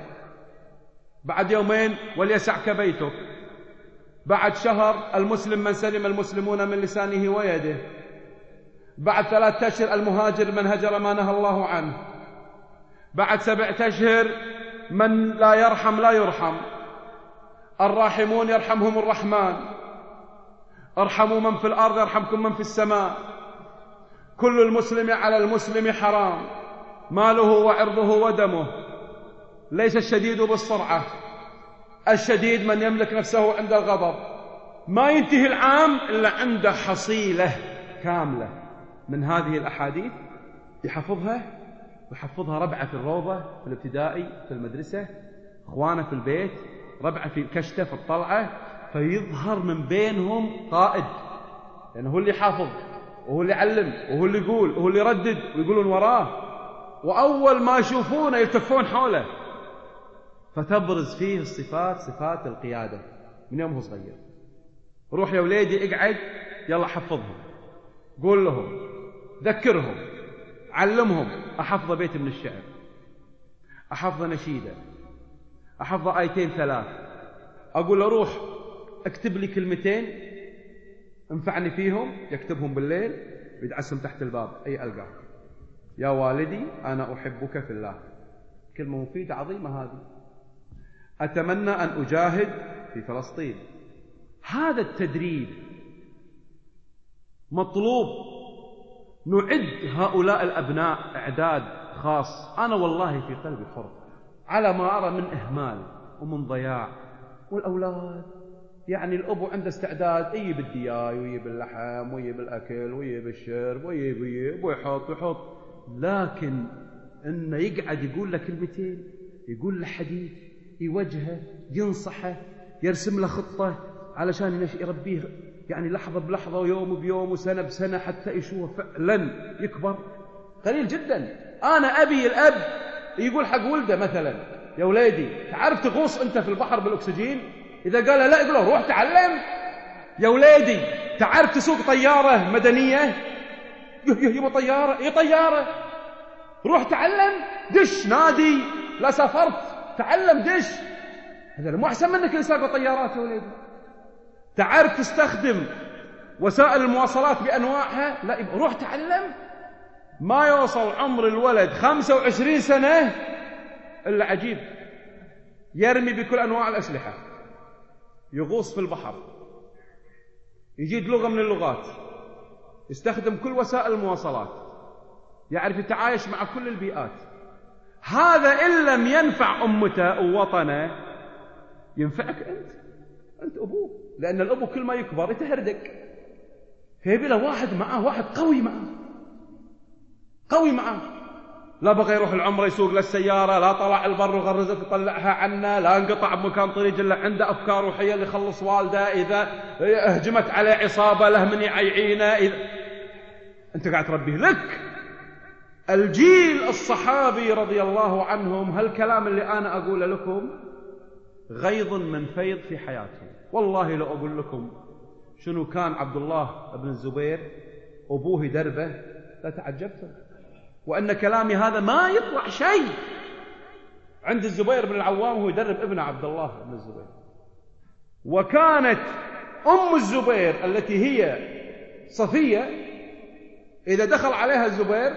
بعد يومين وليسعك بيتك، بعد شهر المسلم من سلم المسلمون من لسانه ويده، بعد 3 أشهر المهاجر من هجر ما نهى الله عنه، بعد 7 أشهر من لا يرحم لا يرحم. الراحمون يرحمهم الرحمن، ارحموا من في الأرض يرحمكم من في السماء. كل المسلم على المسلم حرام، ماله وعرضه ودمه. ليس الشديد بالسرعة، الشديد من يملك نفسه عند الغضب. ما ينتهي العام إلا عنده حصيلة كاملة من هذه الأحاديث يحفظها، ويحفظها ربعة في الروضة، في الابتدائي، في المدرسة، اخوانه في البيت، ربعة في الكشتة، في الطلعة، فيظهر من بينهم قائد، لأنه هو اللي حافظ وهو اللي يعلم وهو اللي يقول وهو اللي يردد ويقولون وراه، وأول ما يشوفونه يلتفون حوله، فتبرز فيه الصفات، صفات القيادة من يوم هو صغير. روح يا وليدي اقعد، يلا حفظهم، قول لهم، ذكرهم، علمهم. أحفظ بيت من الشعر، أحفظ نشيدة، أحفظ 2 3، أقول له روح اكتب لي كلمتين انفعني فيهم، يكتبهم بالليل ويدعسهم تحت الباب أي ألقاه: يا والدي أنا أحبك في الله. كلمة مفيدة عظيمة هذه. أتمنى أن أجاهد في فلسطين. هذا التدريب مطلوب. نعد هؤلاء الأبناء إعداد خاص. أنا والله في قلبي حرب على ما أرى من إهمال ومن ضياع. والأولاد يعني الأب عنده استعداد يجيب الدياي ويجيب اللحم ويجيب الأكل ويجيب الشرب ويجيب ويحط، لكن إنه يقعد يقول له كلمتين، يقول له حديث، يوجهه، ينصحه، يرسم له خطة علشان يربيه يعني لحظة بلحظة ويوم بيوم وسنة بسنة حتى يشوف فعلا يكبر. قليل جدا. أنا أبي الأب يقول حق ولده مثلا: يا وليدي تعرف تغوص أنت في البحر بالأكسجين؟ إذا قال لا يقول له روح تعلم. يا وليدي تعرف تسوق طيارة مدنية؟ يبقى طيارة، إيه طيارة؟ روح تعلم، دش نادي، لا سافرت تعلم دش. هذا مو أحسن منك اللي ساق طيارات يا وليدي. تعرف تستخدم وسائل المواصلات بأنواعها؟ لا، يبقى روح تعلم. ما يوصل عمر الولد 25 سنة إلا عجيب، يرمي بكل أنواع الأسلحة، يغوص في البحر، يجيد لغة من اللغات، يستخدم كل وسائل المواصلات، يعرف يتعايش مع كل البيئات. هذا إن لم ينفع أمته ووطنه ينفعك أنت أبوه، لأن الأبو كل ما يكبر يتهردك، فيبي له واحد معه، واحد قوي معه. لا بغى يروح العمرة يسوق للسيارة، لا طلع البر وغرزت يطلعها عنا، لا انقطع بمكان طريق إلا عنده أفكار روحية اللي يخلص والده إذا هجمت عليه عصابة له من يعينه. أنت قاعد تربيه لك. الجيل الصحابي رضي الله عنهم هالكلام اللي أنا أقوله لكم غيظ من فيض في حياتهم. والله لو أقول لكم شنو كان عبد الله بن الزبير أبوه دربه لا تعجبتم، وأن كلامي هذا ما يطلع شيء عند الزبير بن العوام وهو يدرب ابنه عبد الله بن الزبير. وكانت أم الزبير التي هي صفية إذا دخل عليها الزبير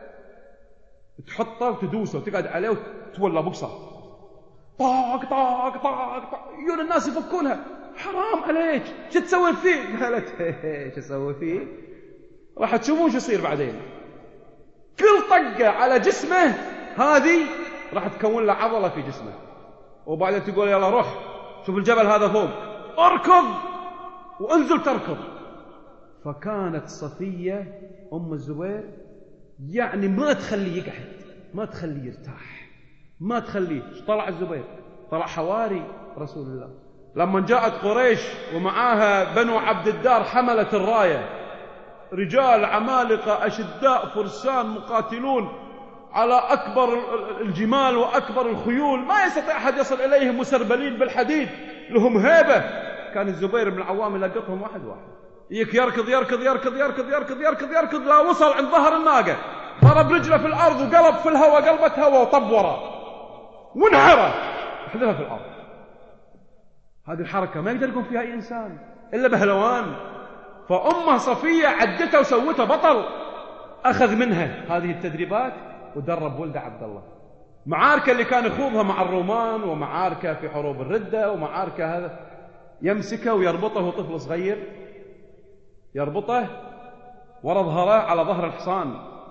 تحطه وتدوسه وتقعد عليه وتولى بقصة، طاق طاق طاق طاق، يجون الناس يفكونها، حرام عليك شو تسوي فيه؟ قالت شو اسوي فيه؟ راح تشوفون شو يصير بعدين. كل طقة على جسمه هذه راح تكون له عضلة في جسمه، وبعدين تقول يلا روح شوف الجبل هذا فوق، اركض وانزل تركض. فكانت صفية أم الزبير يعني ما تخليه يقعد، ما تخليه يرتاح، ما تخليه. طلع الزبير، طلع حواري رسول الله. لما جاءت قريش ومعاها بنو عبد الدار حملت الراية، رجال عمالقة أشداء فرسان مقاتلون على أكبر الجمال وأكبر الخيول، ما يستطيع أحد يصل إليهم، مسربلين بالحديد، لهم هيبة. كان الزبير بن العوام يلقطهم واحد واحد، يركض يركض يركض يركض يركض يركض يركض، لا وصل عند ظهر الناقة، ضرب رجله في الأرض وقلب في الهواء قلبة هواء وطب وراه وانحرى حذفها في الأرض. هذه الحركة ما يقدر يكون فيها أي إنسان إلا بهلوان. فأمه صفية عدتها وسوتها بطل، أخذ منها هذه التدريبات ودرب ولده عبد الله. معاركة اللي كان يخوضها مع الرومان، ومعاركة في حروب الردة، ومعاركة هذا يمسكه ويربطه، هو طفل صغير يربطه ورا ظهره على ظهر الحصان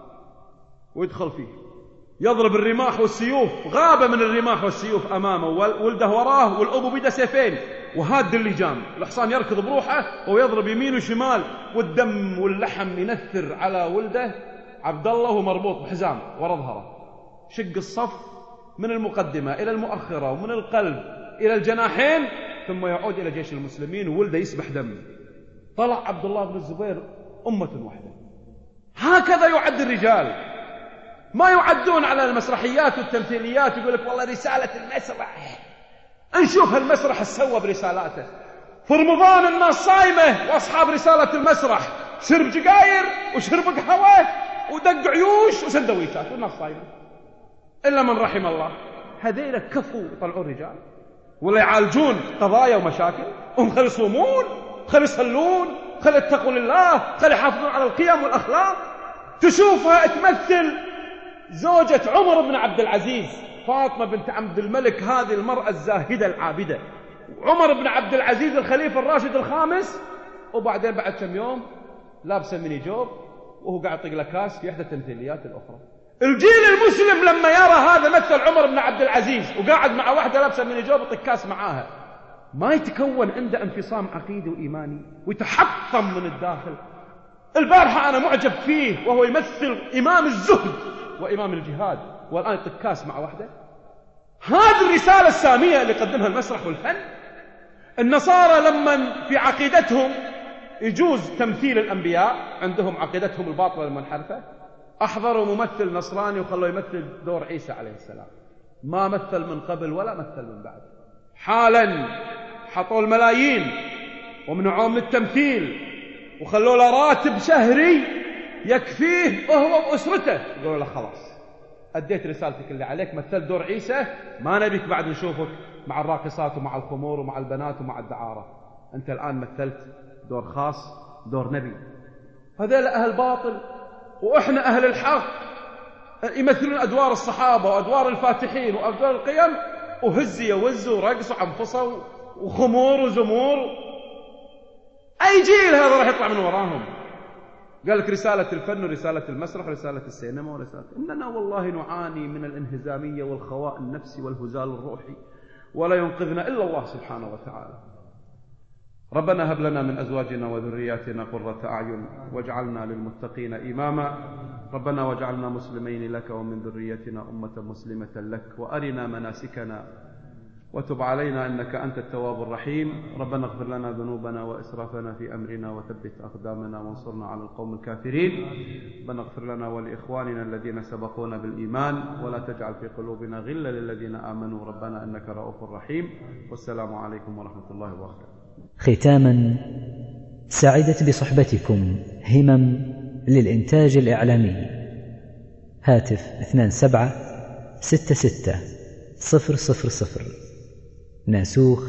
ويدخل فيه، يضرب الرماح والسيوف، غابة من الرماح والسيوف أمامه، ولده وراه، والأبو بيده سيفين وهاد اللجام. الحصان يركض بروحه ويضرب يمين وشمال، والدم واللحم ينثر على ولده عبد الله ومربوط بحزام ورا ظهره. شق الصف من المقدمة إلى المؤخرة، ومن القلب إلى الجناحين، ثم يعود إلى جيش المسلمين وولده يسبح دم. طلع عبد الله بن الزبير أمة واحدة. هكذا يعد الرجال، ما يعدون على المسرحيات والتمثيليات، يقول لك والله رسالة المسرح، نشوف هالمسرح السوى برسالاته. في رمضان الناس صايمة وأصحاب رسالة المسرح شرب جقاير وشرب قهوة ودق عيوش وسندويشات والناس صايمة، إلا من رحم الله. هذيلا كفوا يطلعون رجال ولا يعالجون قضايا ومشاكل، هم خل يصومون، خل يصلون، خل يتقوا لله، خل يحافظون على القيم والأخلاق. تشوفها تمثل زوجة عمر بن عبد العزيز، فاطمة بنت عبد الملك، هذه المرأة الزاهدة العابدة، عمر بن عبد العزيز الخليفة الراشد الخامس، وبعدين بعد كم يوم لابسة ميني جوب وهو قاعد يطق له كاس في إحدى التمثيليات الأخرى. الجيل المسلم لما يرى هذا مثل عمر بن عبد العزيز وقاعد مع واحدة لابسة ميني جوب وطق كاس معاها، ما يتكون عنده انفصام عقيدي وإيماني ويتحطم من الداخل. البارحة أنا معجب فيه وهو يمثل إمام الزهد وإمام الجهاد، والآن يطق كاس مع واحدة. هذه الرسالة السامية اللي قدمها المسرح والفن. النصارى لما في عقيدتهم يجوز تمثيل الأنبياء، عندهم عقيدتهم الباطلة المنحرفة، أحضروا ممثل نصراني وخلوا يمثل دور عيسى عليه السلام، ما مثل من قبل ولا مثل من بعد. حالا حطوا الملايين ومنعوه من التمثيل وخلوا له راتب شهري يكفيه هو وأسرته، يقولوا له خلاص أديت رسالتك اللي عليك، مثل دور عيسى، ما نبيك بعد نشوفك مع الراقصات ومع الخمور ومع البنات ومع الدعارة، أنت الآن مثلت دور خاص، دور نبي. هذول أهل باطل، وإحنا أهل الحق يمثلون أدوار الصحابة وأدوار الفاتحين وأدوار القيم، وهز يوز ورقص وعنفصة وخمور وزمور. أي جيل هذا راح يطلع من وراهم؟ قال لك رسالة الفن ورسالة المسرح ورسالة السينما ورسالة. إننا والله نعاني من الانهزامية والخواء النفسي والهزال الروحي، ولا ينقذنا إلا الله سبحانه وتعالى. ربنا هب لنا من أزواجنا وذرياتنا قرة أعين واجعلنا للمتقين إماما. ربنا واجعلنا مسلمين لك ومن ذريتنا أمة مسلمة لك، وأرنا مناسكنا وتب علينا إنك أنت التواب الرحيم. ربنا اغفر لنا ذنوبنا وإسرافنا في أمرنا وثبت أقدامنا وانصرنا على القوم الكافرين. ربنا اغفر لنا ولإخواننا الذين سبقونا بالإيمان، ولا تجعل في قلوبنا غلا للذين آمنوا ربنا إنك رؤوف رحيم. والسلام عليكم ورحمة الله وبركاته. ختاما، سعدت بصحبتكم همم للإنتاج الإعلامي. هاتف 2766 000. ناسوخ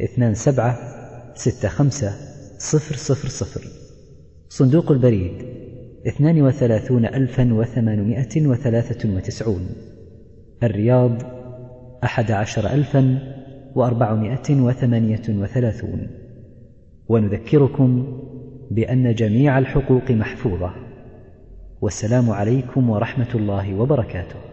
2765 000. صندوق البريد 32893. الرياض 11438. ونذكركم بأن جميع الحقوق محفوظة. والسلام عليكم ورحمة الله وبركاته.